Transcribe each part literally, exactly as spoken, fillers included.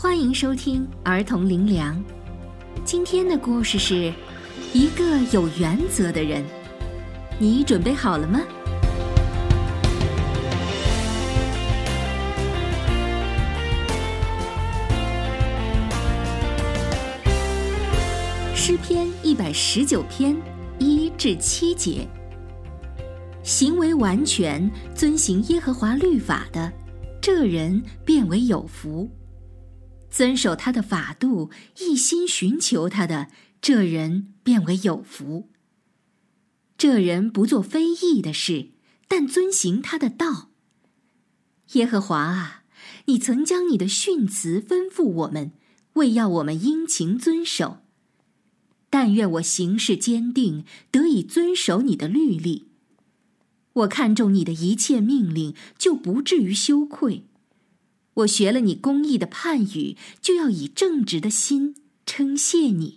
欢迎收听儿童灵粮。今天的故事是一个有原则的人。你准备好了吗？诗篇一百十九篇一至七节，行为完全，遵行耶和华律法的，这人便为有福；遵守他的法度，一心寻求他的，这人便为有福。这人不做非义的事，但遵行他的道。耶和华啊，你曾将你的训词吩咐我们，为要我们殷勤遵守。但愿我行事坚定，得以遵守你的律例。我看重你的一切命令，就不至于羞愧。我学了你公义的判语，就要以正直的心称谢你。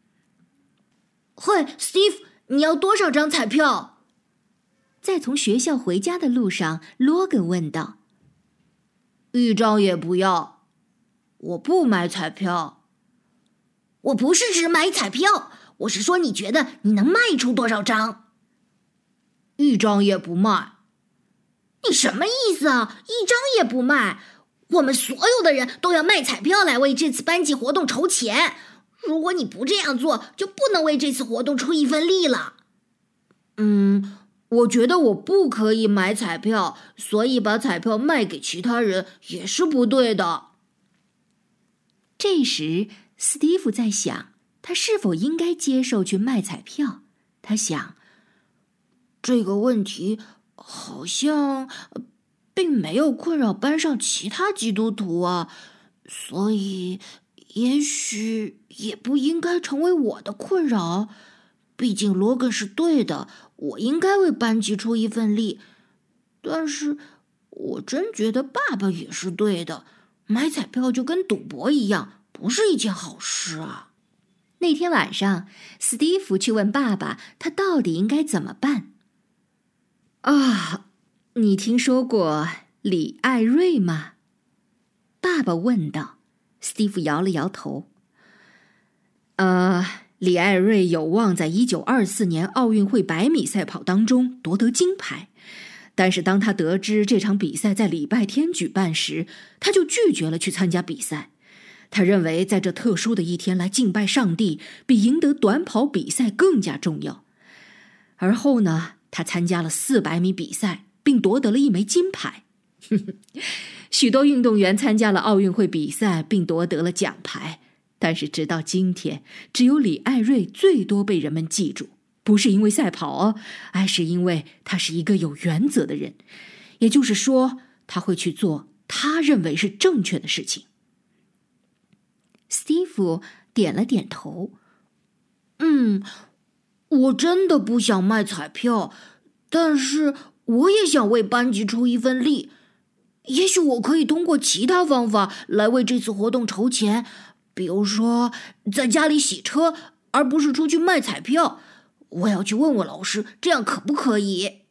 嘿 ，Steve， 你要多少张彩票？ 在从学校回家的路上，罗根问道。 一张也不要，我不买彩票。我不是指买彩票，我是说你觉得你能卖出多少张？一张也不卖。你什么意思啊？一张也不卖？我们所有的人都要卖彩票来为这次班级活动筹钱。如果你不这样做，就不能为这次活动出一份力了。嗯，我觉得我不可以买彩票，所以把彩票卖给其他人也是不对的。 这时斯蒂夫在想，他是否应该接受去卖彩票。他想， 这个问题好像并没有困扰班上其他基督徒啊，所以也许也不应该成为我的困扰。毕竟罗根是对的，我应该为班级出一份力。但是我真觉得爸爸也是对的，买彩票就跟赌博一样，不是一件好事啊。 那天晚上，斯蒂夫去问爸爸，他到底应该怎么办。啊，你听说过李艾瑞吗？爸爸问道。斯蒂夫摇了摇头。呃，李艾瑞有望在一九二四年奥运会百米赛跑当中夺得金牌，但是当他得知这场比赛在礼拜天举办时，他就拒绝了去参加比赛。他认为在这特殊的一天来敬拜上帝，比赢得短跑比赛更加重要。而后呢，他参加了四百米比赛，并夺得了一枚金牌。许多运动员参加了奥运会比赛，并夺得了奖牌，但是直到今天，只有李艾瑞最多被人们记住，不是因为赛跑哦，而是因为他是一个有原则的人，也就是说，他会去做他认为是正确的事情。斯蒂夫点了点头。 嗯，我真的不想卖彩票，但是我也想为班级出一份力。也许我可以通过其他方法来为这次活动筹钱，比如说在家里洗车，而不是出去卖彩票。我要去问问老师，这样可不可以？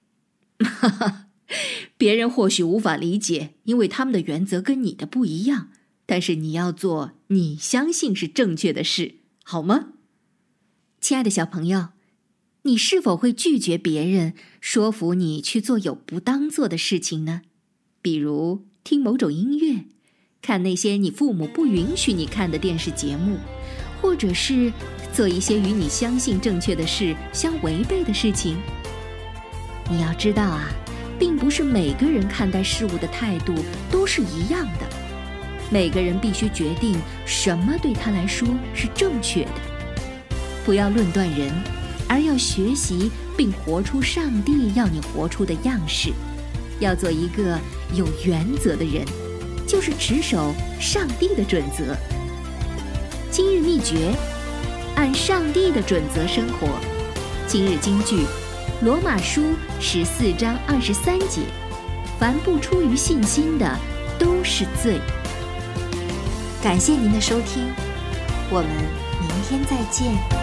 别人或许无法理解，因为他们的原则跟你的不一样，但是你要做你相信是正确的事，好吗？亲爱的小朋友，你是否会拒绝别人说服你去做有不当做的事情呢？比如听某种音乐，看那些你父母不允许你看的电视节目，或者是做一些与你相信正确的事相违背的事情。你要知道啊，并不是每个人看待事物的态度都是一样的，每个人必须决定什么对他来说是正确的。不要论断人，而要学习并活出上帝要你活出的样式。要做一个有原则的人，就是持守上帝的准则。今日秘诀，按上帝的准则生活。今日金句，罗马书十四章二十三节，凡不出于信心的，都是罪。感谢您的收听，我们明天再见。